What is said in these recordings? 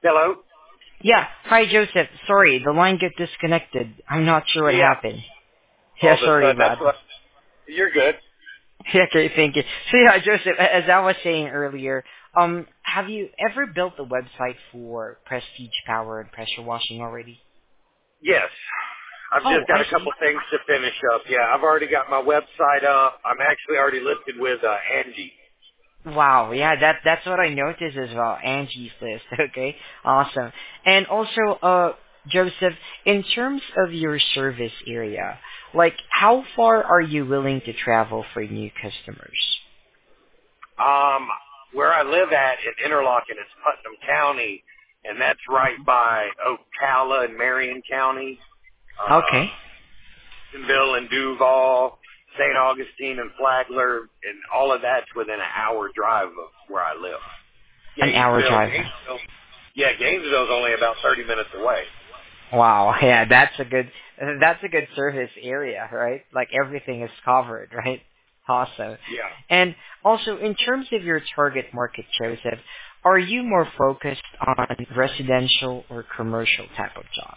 Hello? Yeah. Hi, Joseph. Sorry, the line got disconnected. I'm not sure what Yeah. happened. All Yeah, of a sorry sudden, that's about that. what... You're good. Yeah, okay, thank you. So yeah, Joseph, as I was saying earlier, have you ever built a website for Prestige Power and pressure washing already? Yes. I've Oh, just got I a see. couple things to finish up. Yeah, I've already got my website up. I'm actually already listed with Angie. Wow, yeah, that's what I noticed as well. Angie's list, okay, awesome. And also, Joseph, in terms of your service area, like how far are you willing to travel for new customers? Um, where I live at in Interlochen is Putnam County, and that's right by Ocala and Marion County, Okay, Jacksonville and Duval, St. Augustine and Flagler, and all of that's within an hour drive of where I live. an hour Gainesville, drive. Gainesville, yeah, Gainesville's only about 30 minutes away. Wow, yeah, that's a good service area, right? Like everything is covered, right? Awesome. Yeah. And also, in terms of your target market, Joseph, are you more focused on residential or commercial type of jobs?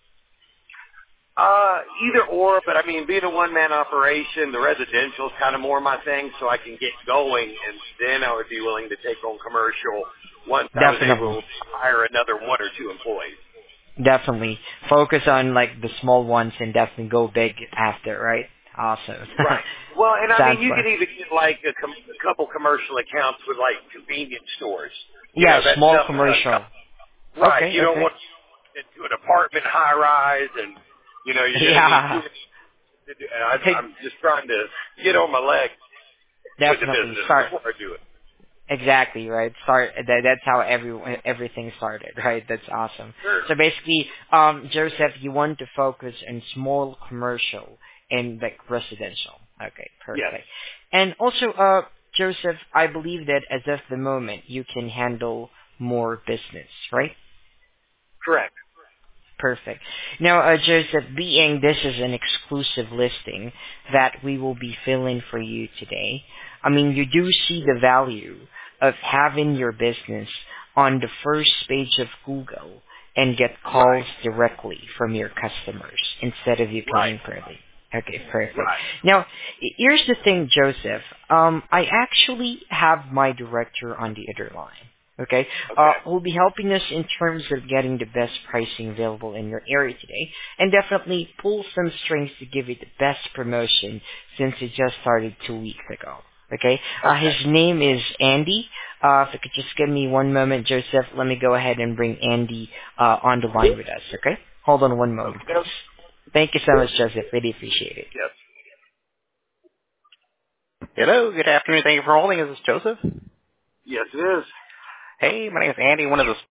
Either or, but I mean, being a one-man operation, the residential is kind of more my thing, so I can get going, and then I would be willing to take on commercial once I was Definitely. able to hire another one or two employees. Definitely. Focus on like the small ones and definitely go big after, right? Awesome. Right. Well, and I mean, Sounds you fun. could even get like a couple commercial accounts with like convenience stores. You know, Yeah, that's small nothing commercial. right. Okay, You don't okay. want into an apartment high rise, and you know you're going to need Yeah, two. And take I'm just trying to get on my legs with the definitely business start before I do it. exactly right. Start that's how everything started, right? That's awesome. Sure. So basically, Joseph, you want to focus on small commercial and like residential. Okay, Yes. perfect. And also, Joseph, I believe that as of the moment, you can handle more business, right? Correct. Perfect. Now, Joseph, being this is an exclusive listing that we will be filling for you today, I mean, you do see the value of having your business on the first page of Google and get calls Right. directly from your customers instead of you Right. paying per lead. Okay, perfect. Right. Now, here's the thing, Joseph. I actually have my director on the other line. Okay, Okay. who will be helping us in terms of getting the best pricing available in your area today, and definitely pull some strings to give you the best promotion since it just started 2 weeks ago. Okay, his Okay. name is Andy. If you could just give me one moment, Joseph, let me go ahead and bring Andy on the line with us. Okay, hold on one moment, please. Okay. Thank you so much, Joseph. Really appreciate it. Yes. Hello, good afternoon. Thank you for holding. Is this Joseph? Yes, it is. Hey, my name is Andy, one of the